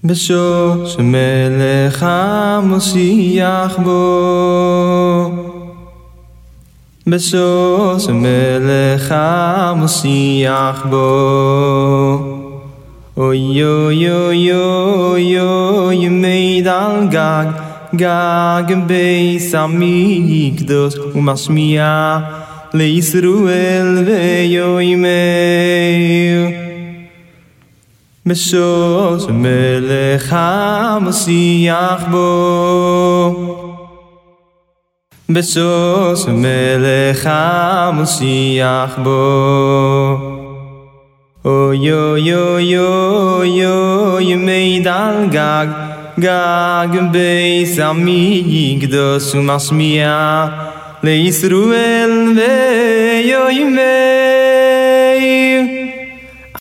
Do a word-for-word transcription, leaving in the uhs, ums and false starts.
בשוש מלך המשיח בו, בשוש מלך המשיח בו. אוי אוי אוי אוי אוי מעיד על גג, גג בייס המקדוש ומשמיע לישראל ויאמר בשוש מלך המשיח בו, בשוש מלך המשיח בו. אוי אוי אוי אוי אוי מעיד על גג, גג בייס המקדוש ומשמיע לישראל ויאמר